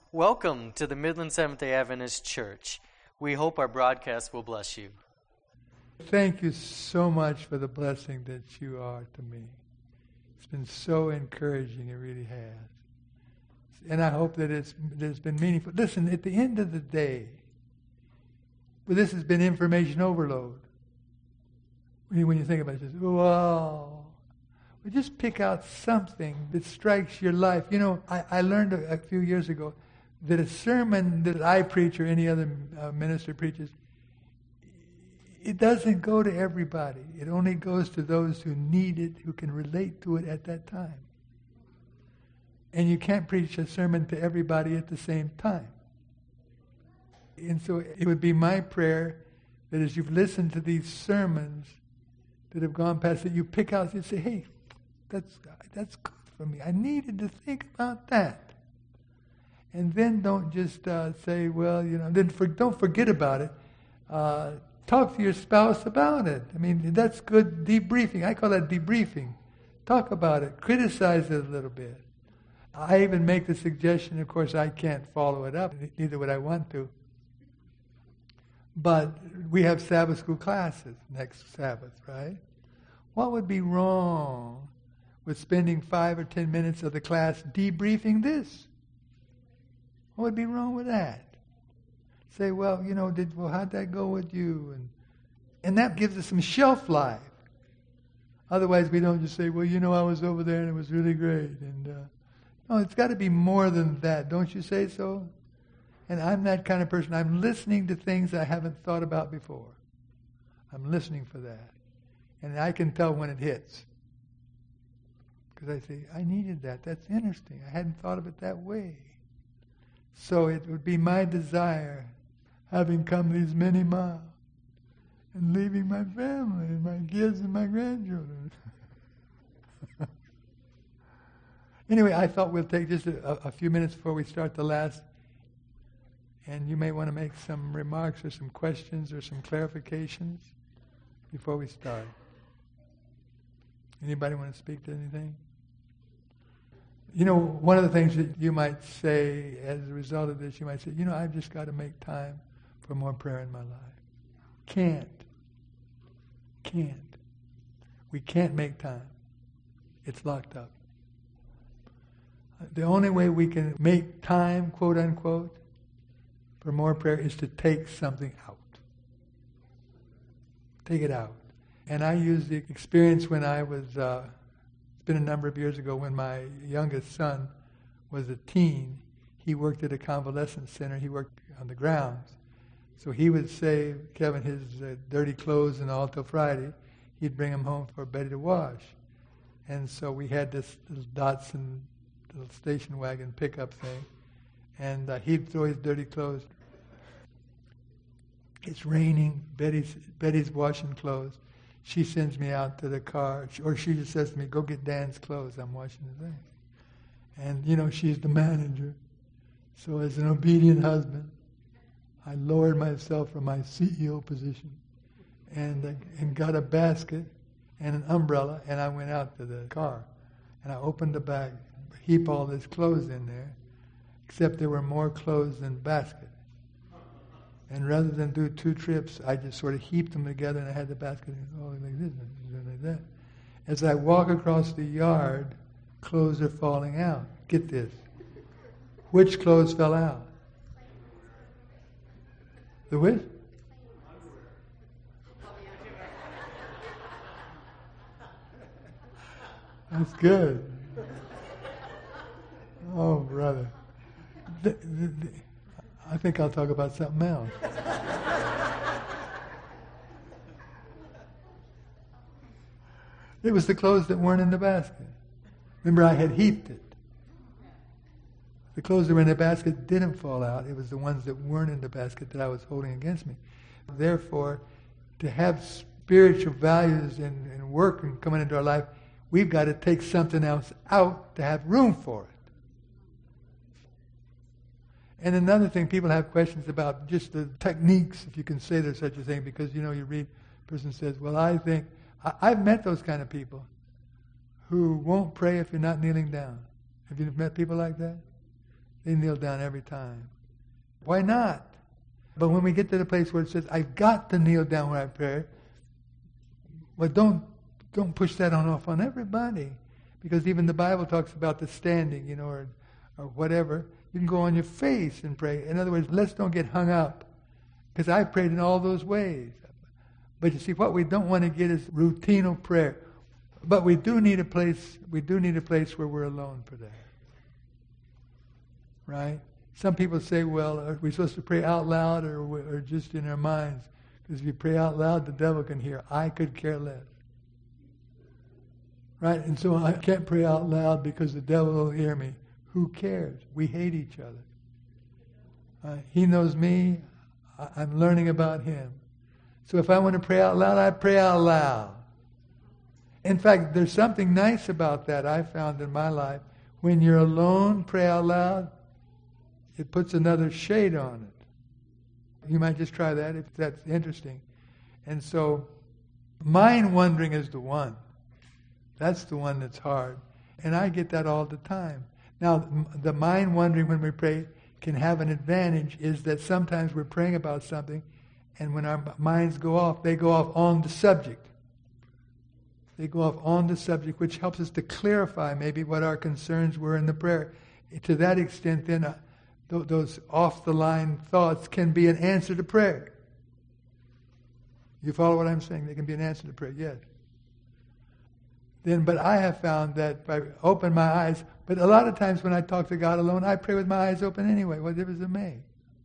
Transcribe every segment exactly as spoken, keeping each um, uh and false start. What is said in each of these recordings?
Welcome to the Midland Seventh-day Adventist Church. We hope our broadcast will bless you. Thank you so much for the blessing that you are to me. It's been so encouraging, it really has. And I hope that it's, that it's been meaningful. Listen, at the end of the day, well, this has been information overload. When you, when you think about it, just, wow. Well, just pick out something that strikes your life. You know, I, I learned a, a few years ago that a sermon that I preach or any other uh, minister preaches, it doesn't go to everybody. It only goes to those who need it, who can relate to it at that time. And you can't preach a sermon to everybody at the same time. And so it would be my prayer that as you've listened to these sermons that have gone past, that you pick out and say, hey, that's that's good for me. I needed to think about that. And then don't just uh, say, well, you know, then for, don't forget about it. Uh, talk to your spouse about it. I mean, that's good debriefing. I call that debriefing. Talk about it. Criticize it a little bit. I even make the suggestion, of course, I can't follow it up, neither would I want to. But we have Sabbath school classes next Sabbath, right? What would be wrong with spending five or ten minutes of the class debriefing this? What would be wrong with that? Say, well, you know, did well, how'd that go with you? And and that gives us some shelf life. Otherwise, we don't just say, well, you know, I was over there and it was really great. And uh, no, it's got to be more than that. Don't you say so? And I'm that kind of person. I'm listening to things I haven't thought about before. I'm listening for that. And I can tell when it hits. Because I say, I needed that. That's interesting. I hadn't thought of it that way. So it would be my desire, having come these many miles, and leaving my family, and my kids, and my grandchildren. Anyway, I thought we'll take just a, a few minutes before we start the last. And you may want to make some remarks or some questions or some clarifications before we start. Anybody want to speak to anything? You know, one of the things that you might say as a result of this, you might say, you know, I've just got to make time for more prayer in my life. Can't. Can't. We can't make time. It's locked up. The only way we can make time, quote unquote, for more prayer is to take something out. Take it out. And I use the experience when I was, uh, it's been a number of years ago, when my youngest son was a teen. He worked at a convalescent center. He worked on the grounds. So he would save Kevin his uh, dirty clothes and all till Friday. He'd bring them home for Betty to wash. And so we had this little Datsun little station wagon pickup thing. And uh, he'd throw his dirty clothes. It's raining. Betty's Betty's washing clothes. She sends me out to the car, or she just says to me, go get Dan's clothes. I'm washing the thing. And, you know, she's the manager. So as an obedient husband, I lowered myself from my C E O position and, uh, and got a basket and an umbrella, and I went out to the car. And I opened the bag, heap all this clothes in there, except there were more clothes than basket. And rather than do two trips, I just sort of heaped them together, and I had the basket oh, like this and like that. As I walk across the yard, clothes are falling out. Get this. Which clothes fell out? The which? That's good. Oh, brother. The, the, the, I think I'll talk about something else. It was the clothes that weren't in the basket. Remember, I had heaped it. The clothes that were in the basket didn't fall out. It was the ones that weren't in the basket that I was holding against me. Therefore, to have spiritual values and, and work and coming into our life, we've got to take something else out to have room for it. And another thing, people have questions about just the techniques, if you can say there's such a thing, because, you know, you read, a person says, well, I think, I, I've met those kind of people who won't pray if you're not kneeling down. Have you met people like that? They kneel down every time. Why not? But when we get to the place where it says, I've got to kneel down when I pray, well, don't don't push that on off on everybody. Because even the Bible talks about the standing, you know, or, or whatever. You can go on your face and pray. In other words, let's don't get hung up. Because I prayed in all those ways. But you see, what we don't want to get is routine of prayer. But we do need a place, we do need a place where we're alone for that. Right? Some people say, well, are we supposed to pray out loud or, or just in our minds? Because if you pray out loud, the devil can hear. I could care less. Right? And so I can't pray out loud because the devil will hear me. Who cares? We hate each other. Uh, he knows me. I, I'm learning about him. So if I want to pray out loud, I pray out loud. In fact, there's something nice about that I found in my life. When you're alone, pray out loud, it puts another shade on it. You might just try that if that's interesting. And so, mind wandering is the one. That's the one that's hard. And I get that all the time. Now, the mind wandering when we pray can have an advantage is that sometimes we're praying about something, and when our minds go off, they go off on the subject. They go off on the subject, which helps us to clarify maybe what our concerns were in the prayer. To that extent, then, uh, th- those off-the-line thoughts can be an answer to prayer. You follow what I'm saying? They can be an answer to prayer, yes. Then, but I have found that if I open my eyes, but a lot of times when I talk to God alone, I pray with my eyes open anyway. What difference does it make?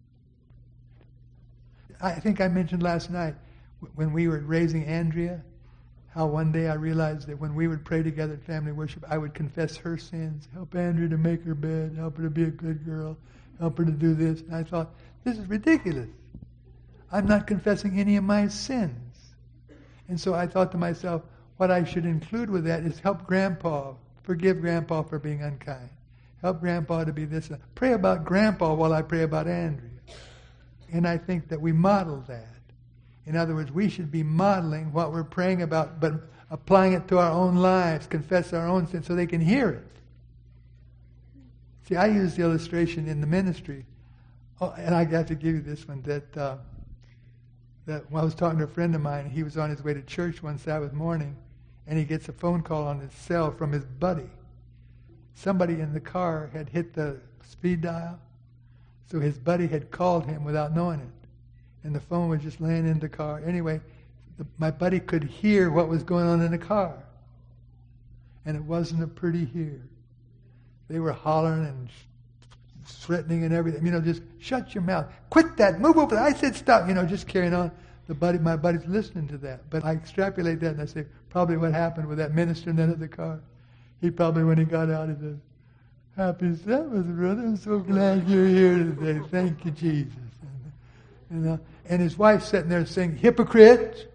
I think I mentioned last night when we were raising Andrea, how one day I realized that when we would pray together at family worship, I would confess her sins, help Andrea to make her bed, help her to be a good girl, help her to do this. And I thought, this is ridiculous. I'm not confessing any of my sins. And so I thought to myself, what I should include with that is help Grandpa, forgive Grandpa for being unkind. Help Grandpa to be this. Pray about Grandpa while I pray about Andrea. And I think that we model that. In other words, we should be modeling what we're praying about, but applying it to our own lives, confess our own sins so they can hear it. See, I use the illustration in the ministry, oh, and I got to give you this one, that, uh, that when I was talking to a friend of mine, he was on his way to church one Sabbath morning, and he gets a phone call on his cell from his buddy. Somebody in the car had hit the speed dial, so his buddy had called him without knowing it. And the phone was just laying in the car. Anyway, the, my buddy could hear what was going on in the car. And it wasn't a pretty hear. They were hollering and threatening and everything. You know, just shut your mouth. Quit that. Move over. I said stop. You know, just carrying on. The buddy, my buddy's listening to that. But I extrapolate that and I say, probably what happened with that minister in that other car. He probably, when he got out, he said, happy Sabbath, brother. I'm so glad you're here today. Thank you, Jesus. And, you know, and his wife sitting there saying, hypocrite.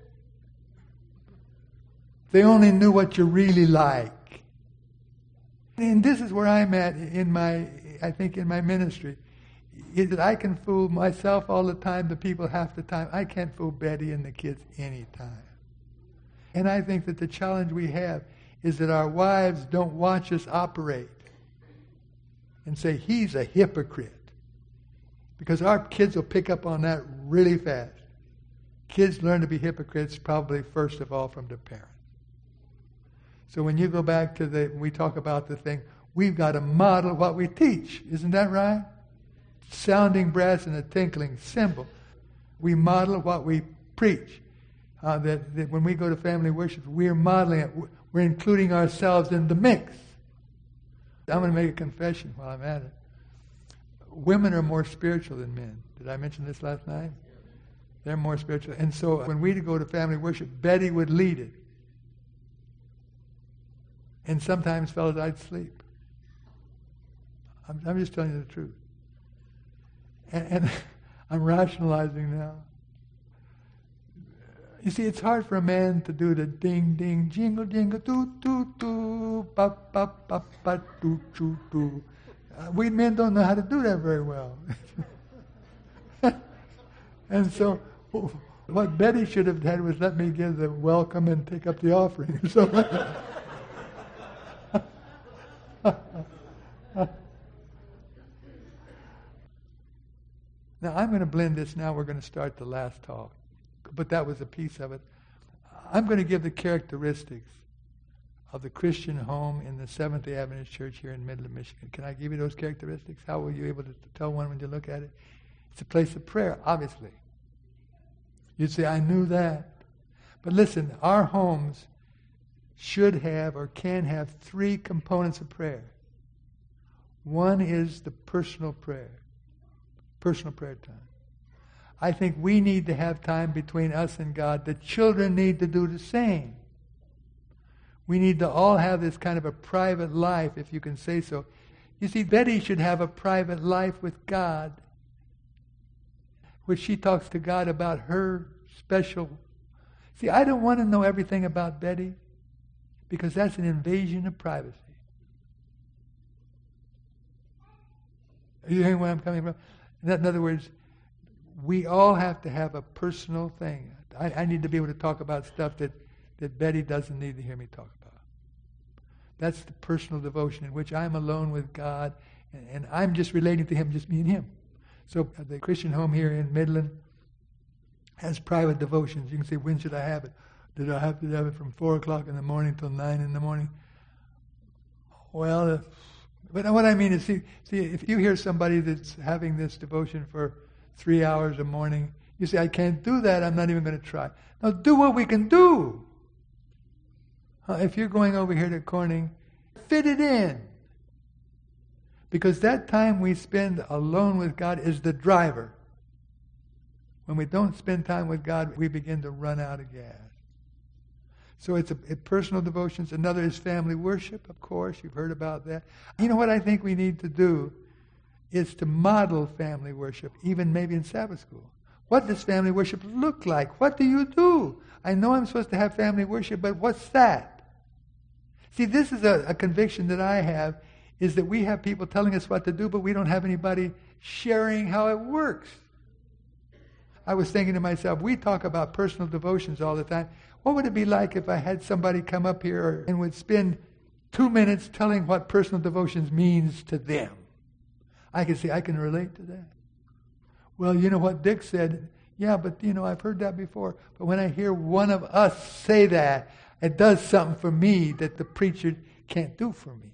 They only knew what you really like. And this is where I'm at in my, I think in my ministry, is that I can fool myself all the time, the people half the time. I can't fool Betty and the kids any time. And I think that the challenge we have is that our wives don't watch us operate and say, he's a hypocrite. Because our kids will pick up on that really fast. Kids learn to be hypocrites probably first of all from their parents. So when you go back to the, we talk about the thing, we've got to model what we teach. Isn't that right? Sounding brass and a tinkling cymbal. We model what we preach. Uh, that, that when we go to family worship, we're modeling it. We're including ourselves in the mix. I'm going to make a confession while I'm at it. Women are more spiritual than men. Did I mention this last night? They're more spiritual. And so when we go to family worship, Betty would lead it. And sometimes, fellas, I'd sleep. I'm, I'm just telling you the truth. And, and I'm rationalizing now. You see, it's hard for a man to do the ding, ding, jingle, jingle, doo, doo, doo, ba, ba, ba, ba, doo, doo, doo. Uh, we men don't know how to do that very well. And so what Betty should have had was let me give the welcome and take up the offering. So Now, I'm going to blend this now. We're going to start the last talk. But that was a piece of it. I'm going to give the characteristics of the Christian home in the Seventh-day Adventist Church here in Midland, Michigan. Can I give you those characteristics? How will you be able to tell one when you look at it? It's a place of prayer, obviously. You'd say, I knew that. But listen, our homes should have or can have three components of prayer. One is the personal prayer, personal prayer time. I think we need to have time between us and God. The children need to do the same. We need to all have this kind of a private life, if you can say so. You see, Betty should have a private life with God, where she talks to God about her special. See, I don't want to know everything about Betty, because that's an invasion of privacy. Are you hearing where I'm coming from? In other words, we all have to have a personal thing. I, I need to be able to talk about stuff that, that Betty doesn't need to hear me talk about. That's the personal devotion in which I'm alone with God, and, and I'm just relating to Him, just me and Him. So uh, the Christian home here in Midland has private devotions. You can say, when should I have it? Did I have to have it from four o'clock in the morning till nine in the morning? Well, uh, but what I mean is, see, see, if you hear somebody that's having this devotion for three hours a morning, you say, I can't do that, I'm not even going to try. Now do what we can do. Uh, if you're going over here to Corning, fit it in. Because that time we spend alone with God is the driver. When we don't spend time with God, we begin to run out of gas. So it's a, a personal devotions. Another is family worship, of course. You've heard about that. You know what I think we need to do is to model family worship, even maybe in Sabbath school. What does family worship look like? What do you do? I know I'm supposed to have family worship, but what's that? See, this is a, a conviction that I have, is that we have people telling us what to do, but we don't have anybody sharing how it works. I was thinking to myself, we talk about personal devotions all the time. What would it be like if I had somebody come up here and would spend two minutes telling what personal devotions means to them? I can say, I can relate to that. Well, you know what Dick said? Yeah, but, you know, I've heard that before. But when I hear one of us say that, it does something for me that the preacher can't do for me.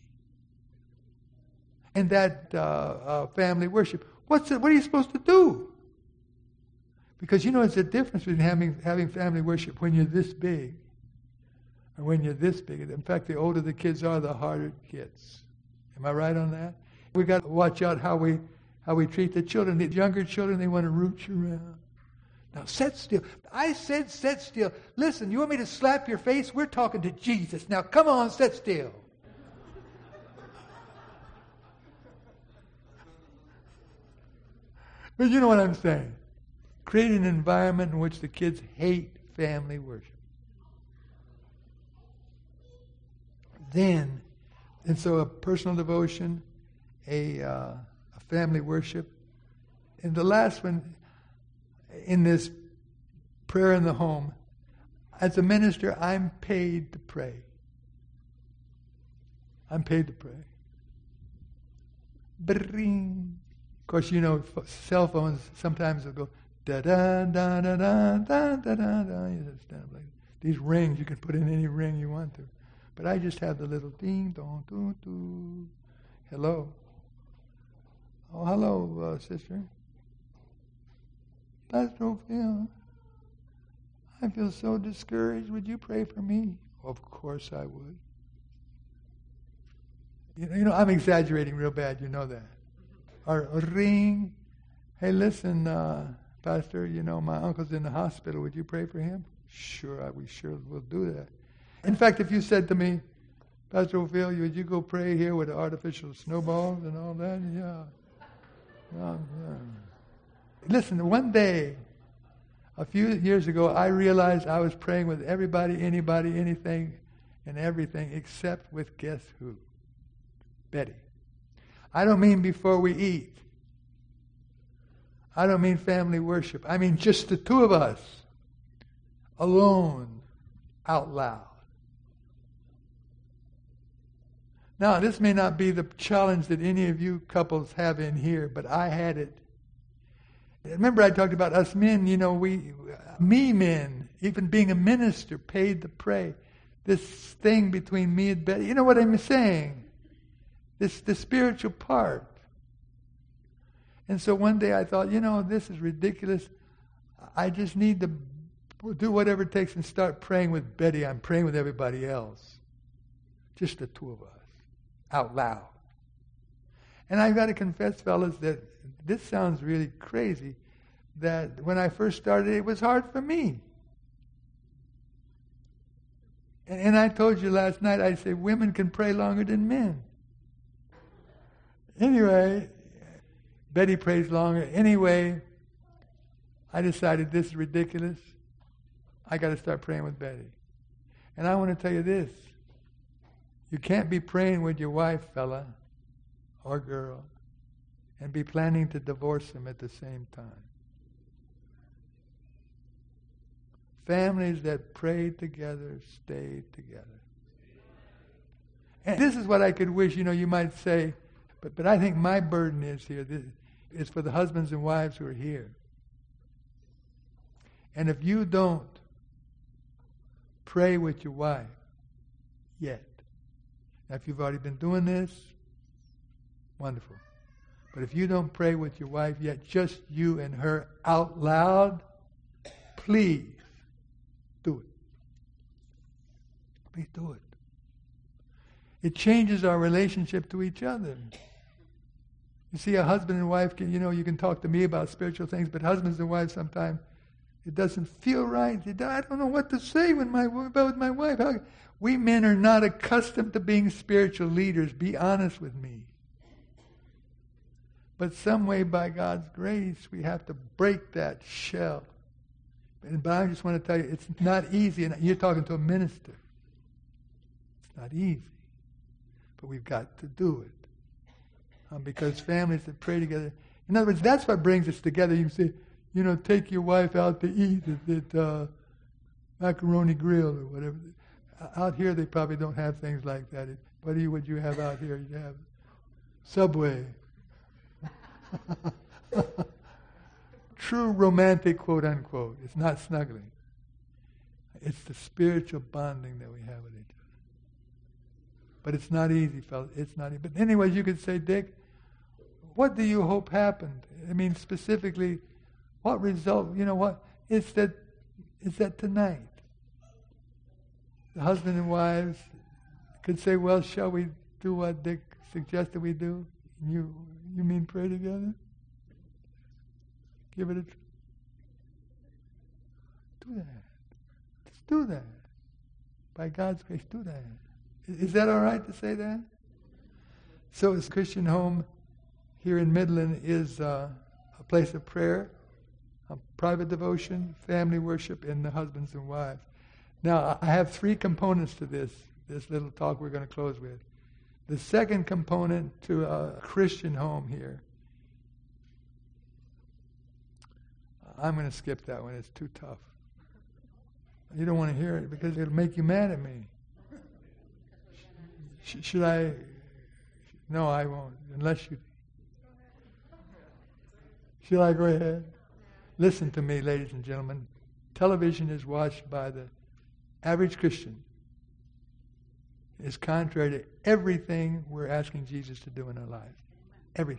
And that uh, uh, family worship, what's it, what are you supposed to do? Because, you know, it's a difference between having, having family worship when you're this big and when you're this big. In fact, the older the kids are, the harder it gets. Am I right on that? We've got to watch out how we how we treat the children. The younger children, they want to root you around. Now, sit still. I said sit still. Listen, you want me to slap your face? We're talking to Jesus. Now, come on, sit still. But you know what I'm saying. Create an environment in which the kids hate family worship. Then, and so a personal devotion, a, uh, a family worship. And the last one, in this prayer in the home, as a minister, I'm paid to pray. I'm paid to pray. Bring. Of course, you know, cell phones sometimes will go da da da da da da da da da. These rings, you can put in any ring you want to. But I just have the little ding dong doo doo. Hello. Oh, hello, uh, sister. Pastor Phil, I feel so discouraged. Would you pray for me? Of course I would. You know, you know I'm exaggerating real bad. You know that. Or a ring. Hey, listen, uh, Pastor, you know, my uncle's in the hospital. Would you pray for him? Sure, I, we sure will do that. In fact, if you said to me, Pastor Ophelia, would you go pray here with the artificial snowballs and all that? Yeah. yeah, yeah. Listen, one day, a few years ago, I realized I was praying with everybody, anybody, anything, and everything, except with guess who? Betty. I don't mean before we eat. I don't mean family worship. I mean just the two of us, alone, out loud. Now, this may not be the challenge that any of you couples have in here, but I had it. Remember I talked about us men, you know, we, me men, even being a minister, paid to pray. This thing between me and Betty, you know what I'm saying? This, the spiritual part. And so one day I thought, you know, this is ridiculous. I just need to do whatever it takes and start praying with Betty. I'm praying with everybody else. Just the two of us, out loud. And I've got to confess, fellas, that this sounds really crazy, that when I first started, it was hard for me. And, and I told you last night, I said, women can pray longer than men. Anyway, Betty prays longer. Anyway, I decided this is ridiculous. I got to start praying with Betty. And I want to tell you this. You can't be praying with your wife, fella, or girl, and be planning to divorce them at the same time. Families that pray together stay together. And this is what I could wish, you know, you might say, but, but I think my burden is here. This is for the husbands and wives who are here. And if you don't pray with your wife yet, now if you've already been doing this, wonderful. But if you don't pray with your wife yet, just you and her out loud, please do it. Please do it. It changes our relationship to each other. You see, a husband and wife can, you know, you can talk to me about spiritual things, but husbands and wives sometimes, it doesn't feel right. I don't know what to say when my, about my wife. How, we men are not accustomed to being spiritual leaders. Be honest with me. But some way, by God's grace, we have to break that shell. And, but I just want to tell you, it's not easy. And you're talking to a minister. It's not easy. But we've got to do it. Um, because families that pray together, in other words, that's what brings us together. You can say, you know, take your wife out to eat at, at uh, Macaroni Grill or whatever. Out here, they probably don't have things like that. What would you have out here? You'd have Subway. True romantic, quote unquote. It's not snuggling. It's the spiritual bonding that we have with each other. But it's not easy, fellas. It's not easy. But anyways, you could say, Dick, what do you hope happened? I mean, specifically, what result? You know what? It's that. It's that tonight, the husband and wives could say, "Well, shall we do what Dick suggested we do?" You, you mean pray together? Give it a try. Do that. Just do that. By God's grace, do that. Is that all right to say that? So, this Christian home here in Midland is uh, a place of prayer, a private devotion, family worship, and the husbands and wives. Now, I have three components to this, this little talk we're going to close with. The second component to a Christian home here, I'm going to skip that one. It's too tough. You don't want to hear it because it'll make you mad at me. Sh- should I? No, I won't, unless you... Should I go ahead? Listen to me, ladies and gentlemen. Television is watched by the average Christian. It's contrary to everything we're asking Jesus to do in our lives. Everything.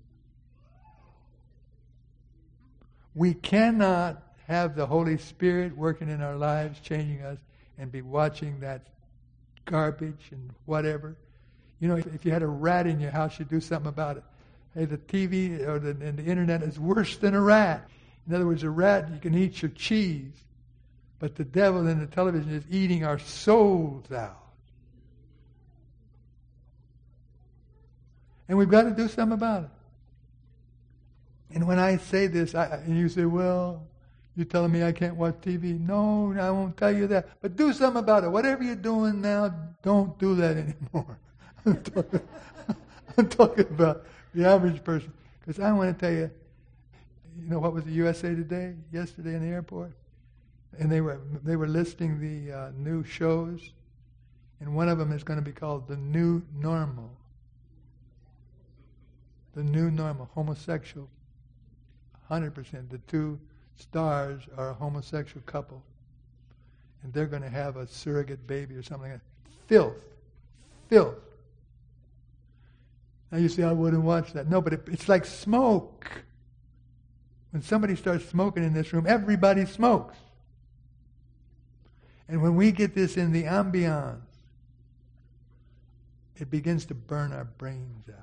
We cannot have the Holy Spirit working in our lives, changing us, and be watching that garbage and whatever. You know, if, if you had a rat in your house, you'd do something about it. Hey, the T V or the, and the internet is worse than a rat. In other words, a rat, you can eat your cheese, but the devil in the television is eating our souls out. And we've got to do something about it. And when I say this, I, and you say, well, you're telling me I can't watch T V? No, I won't tell you that. But do something about it. Whatever you're doing now, don't do that anymore. I'm, talking, I'm talking about the average person. Because I want to tell you, you know what was the U S A Today yesterday in the airport? And they were they were listing the uh, new shows, and one of them is going to be called The New Normal. The New Normal, homosexual, one hundred percent. The two stars are a homosexual couple. And they're going to have a surrogate baby or something like that. Filth. Filth. Now you say, I wouldn't watch that. No, but it, it's like smoke. When somebody starts smoking in this room, everybody smokes. And when we get this in the ambiance, it begins to burn our brains out.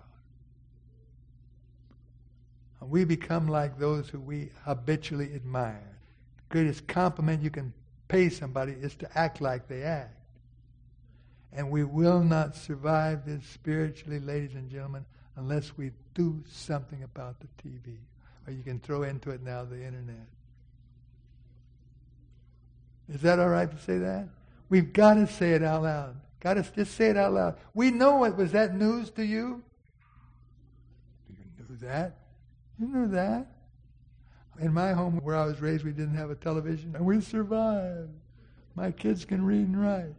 And we become like those who we habitually admire. The greatest compliment you can pay somebody is to act like they act. And we will not survive this spiritually, ladies and gentlemen, unless we do something about the T V. Or you can throw into it now the internet. Is that all right to say that? We've got to say it out loud. Got to just say it out loud. We know it. Was that news to you? You knew that? You knew that? In my home where I was raised, we didn't have a television, and we survived. My kids can read and write.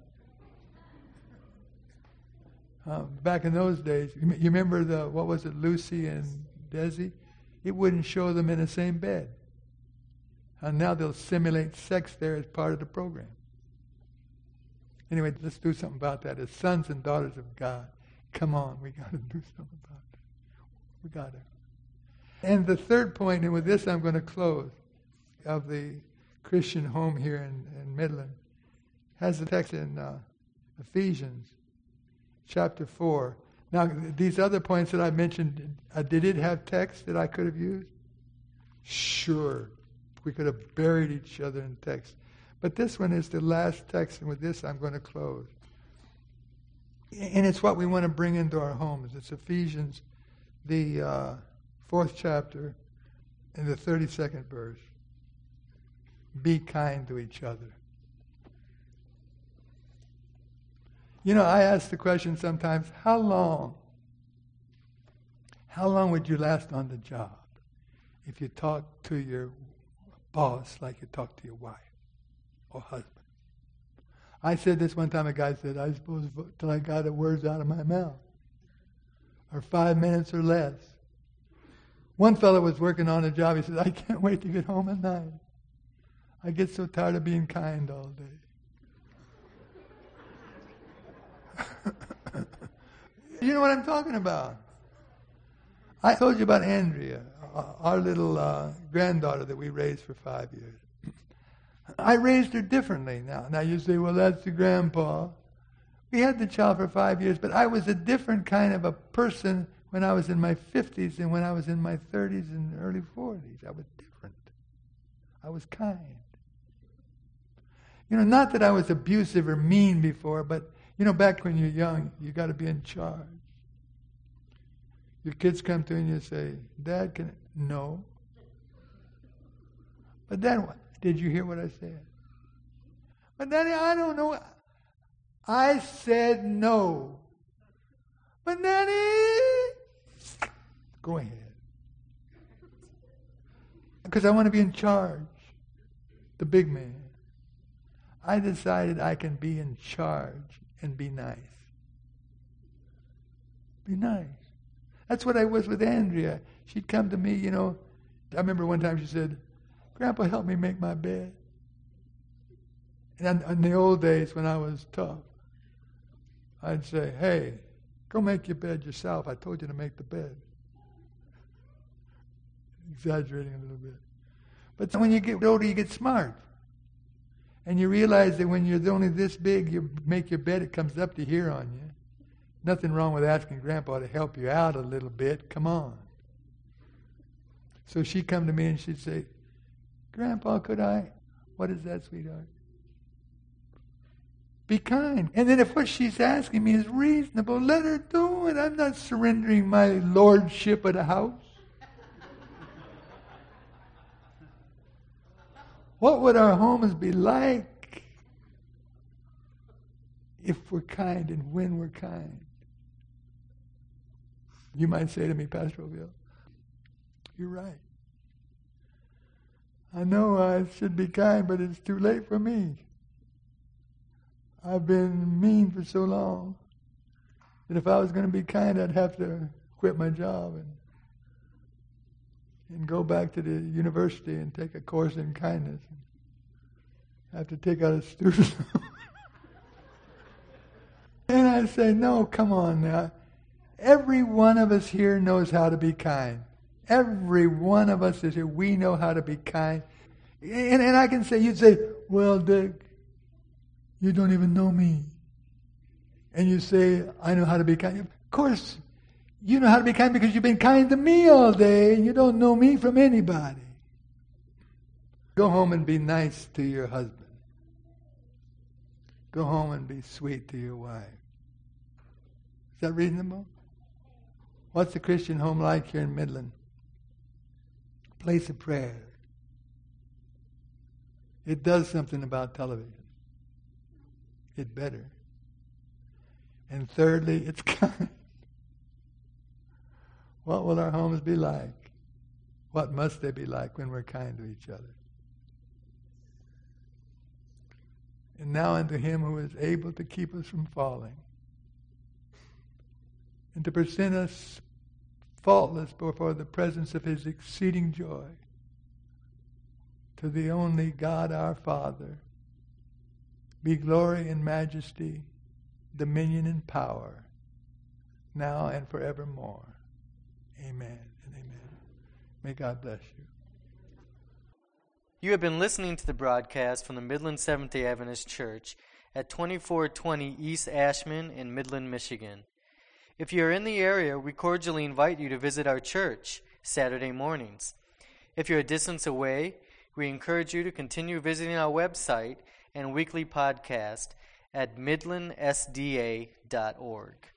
Um, back in those days, you, you remember the, what was it, Lucy and Desi? It wouldn't show them in the same bed. And now they'll simulate sex there as part of the program. Anyway, let's do something about that. As sons and daughters of God, come on, we got to do something about that. We got to. And the third point, and with this I'm going to close, of the Christian home here in, in Midland, has the text in uh, Ephesians chapter four. Now, these other points that I mentioned, uh, did it have text that I could have used? Sure. We could have buried each other in text. But this one is the last text, and with this I'm going to close. And it's what we want to bring into our homes. It's Ephesians, the uh, fourth chapter, and the thirty-second verse. Be kind to each other. You know, I ask the question sometimes, how long, how long would you last on the job if you talk to your boss like you talk to your wife or husband? I said this one time, a guy said, I suppose till I got the words out of my mouth, or five minutes or less. One fellow was working on a job, he said, I can't wait to get home at night. I get so tired of being kind all day. You know what I'm talking about. I told you about Andrea, our little uh, granddaughter that we raised for five years. I raised her differently now. Now you say, well, that's the grandpa. We had the child for five years, but I was a different kind of a person when I was in my fifties than when I was in my thirties and early forties. I was different. I was kind. You know, not that I was abusive or mean before, but you know, back when you're young, you got to be in charge. Your kids come to you and you say, Dad, can I? No. But then what? Did you hear what I said? But Daddy, I don't know. I said no. But Daddy, go ahead. Because I want to be in charge. The big man. I decided I can be in charge and be nice. Be nice. That's what I was with Andrea. She'd come to me, you know. I remember one time she said, Grandpa, help me make my bed. And in the old days when I was tough, I'd say, hey, go make your bed yourself. I told you to make the bed. Exaggerating a little bit. But when you get older, you get smart. And you realize that when you're only this big, you make your bed, it comes up to here on you. Nothing wrong with asking Grandpa to help you out a little bit. Come on. So she'd come to me and she'd say, Grandpa, could I? What is that, sweetheart? Be kind. And then if what she's asking me is reasonable, let her do it. I'm not surrendering my lordship of the house. What would our homes be like if we're kind and when we're kind? You might say to me, Pastor Oville, you're right. I know I should be kind, but it's too late for me. I've been mean for so long that if I was going to be kind, I'd have to quit my job. And and go back to the university and take a course in kindness. I have to take out a student loan. And I say, no, come on now. Every one of us here knows how to be kind. Every one of us is here. We know how to be kind. And, and I can say, you'd say, well, Dick, you don't even know me. And you say, I know how to be kind. Of course, you know how to be kind because you've been kind to me all day, and you don't know me from anybody. Go home and be nice to your husband. Go home and be sweet to your wife. Is that reasonable? What's the Christian home like here in Midland? Place of prayer. It does something about television. It better. And thirdly, it's kind. What will our homes be like? What must they be like when we're kind to each other? And now unto him who is able to keep us from falling and to present us faultless before the presence of his exceeding joy, to the only God our Father, be glory and majesty, dominion and power, now and forevermore. Amen and amen. May God bless you. You have been listening to the broadcast from the Midland Seventh-day Adventist Church at twenty-four twenty East Ashman in Midland, Michigan. If you are in the area, we cordially invite you to visit our church Saturday mornings. If you're a distance away, we encourage you to continue visiting our website and weekly podcast at midland s d a dot org.